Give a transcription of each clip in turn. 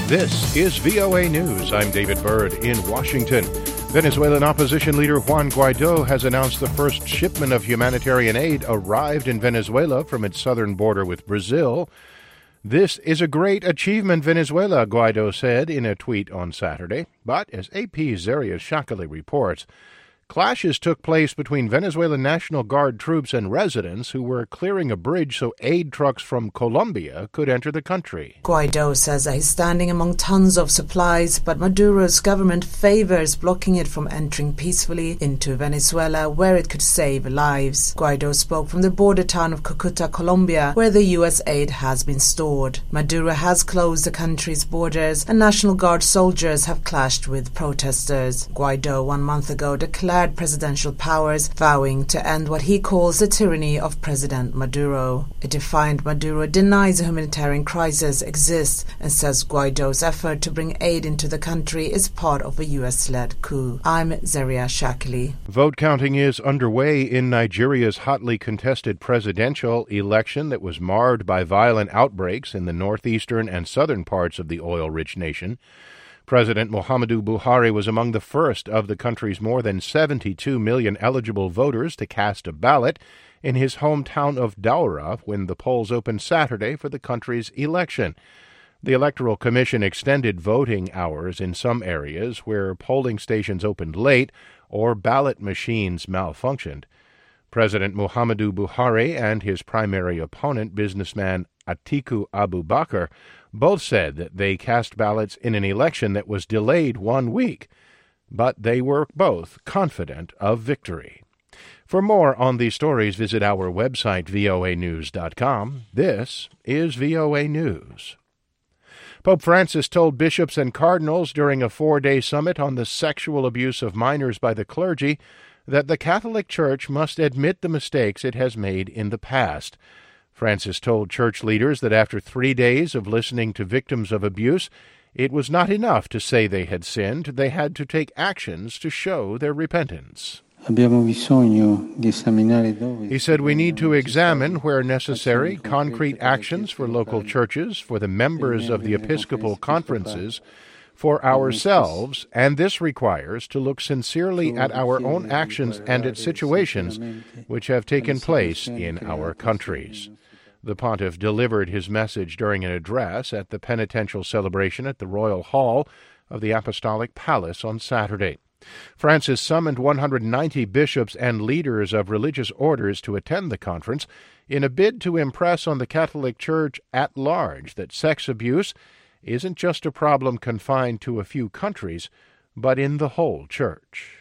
This is VOA News. I'm David Byrd in Washington. Venezuelan opposition leader Juan Guaido has announced the first shipment of humanitarian aid arrived in Venezuela from its southern border with Brazil. This is a great achievement, Venezuela, Guaido said in a tweet on Saturday. But as AP's Zaria Shakali reports, clashes took place between Venezuelan National Guard troops and residents who were clearing a bridge so aid trucks from Colombia could enter the country. Guaido says that he's standing among tons of supplies, but Maduro's government favors blocking it from entering peacefully into Venezuela, where it could save lives. Guaido spoke from the border town of Cucuta, Colombia, where the U.S. aid has been stored. Maduro has closed the country's borders, and National Guard soldiers have clashed with protesters. Guaido 1 month ago declared presidential powers, vowing to end what he calls the tyranny of President Maduro. A defiant Maduro denies a humanitarian crisis exists and says Guaido's effort to bring aid into the country is part of a U.S.-led coup. I'm Zaria Shakali. Vote counting is underway in Nigeria's hotly contested presidential election that was marred by violent outbreaks in the northeastern and southern parts of the oil-rich nation. President Muhammadu Buhari was among the first of the country's more than 72 million eligible voters to cast a ballot in his hometown of Daura when the polls opened Saturday for the country's election. The Electoral Commission extended voting hours in some areas where polling stations opened late or ballot machines malfunctioned. President Muhammadu Buhari and his primary opponent, businessman Atiku Abubakar, both said that they cast ballots in an election that was delayed 1 week, but they were both confident of victory. For more on these stories, visit our website, voanews.com. This is VOA News. Pope Francis told bishops and cardinals during a 4-day summit on the sexual abuse of minors by the clergy that the Catholic Church must admit the mistakes it has made in the past. Francis told church leaders that after 3 days of listening to victims of abuse, it was not enough to say they had sinned. They had to take actions to show their repentance. He said we need to examine, where necessary, concrete actions for local churches, for the members of the Episcopal conferences, for ourselves, and this requires to look sincerely at our own actions and at situations which have taken place in our countries. The pontiff delivered his message during an address at the penitential celebration at the Royal Hall of the Apostolic Palace on Saturday. Francis summoned 190 bishops and leaders of religious orders to attend the conference in a bid to impress on the Catholic Church at large that sex abuse isn't just a problem confined to a few countries, but in the whole Church.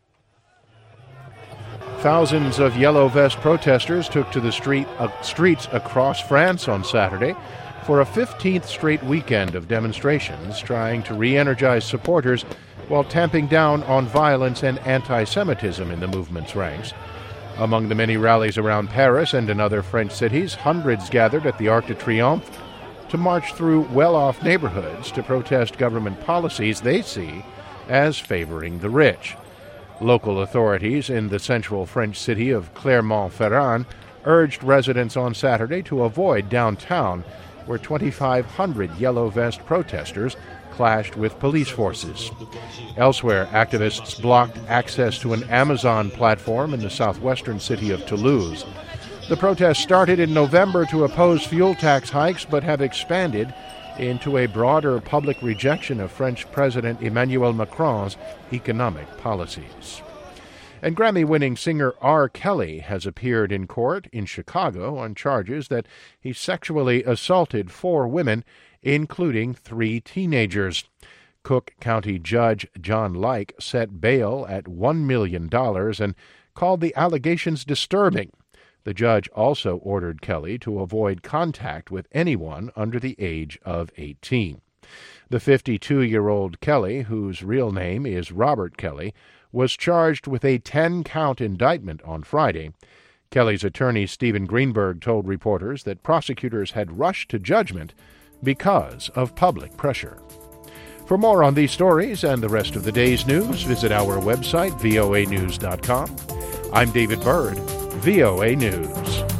Thousands of Yellow Vest protesters took to the streets across France on Saturday for a 15th straight weekend of demonstrations trying to re-energize supporters while tamping down on violence and anti-Semitism in the movement's ranks. Among the many rallies around Paris and in other French cities, hundreds gathered at the Arc de Triomphe to march through well-off neighborhoods to protest government policies they see as favoring the rich. Local authorities in the central French city of Clermont-Ferrand urged residents on Saturday to avoid downtown, where 2,500 Yellow Vest protesters clashed with police forces. Elsewhere, activists blocked access to an Amazon platform in the southwestern city of Toulouse. The protests started in November to oppose fuel tax hikes, but have expanded into a broader public rejection of French President Emmanuel Macron's economic policies. And Grammy-winning singer R. Kelly has appeared in court in Chicago on charges that he sexually assaulted 4 women, including 3 teenagers. Cook County Judge John Like set bail at $1 million and called the allegations disturbing. The judge also ordered Kelly to avoid contact with anyone under the age of 18. The 52-year-old Kelly, whose real name is Robert Kelly, was charged with a 10-count indictment on Friday. Kelly's attorney, Stephen Greenberg, told reporters that prosecutors had rushed to judgment because of public pressure. For more on these stories and the rest of the day's news, visit our website, voanews.com. I'm David Byrd, VOA News.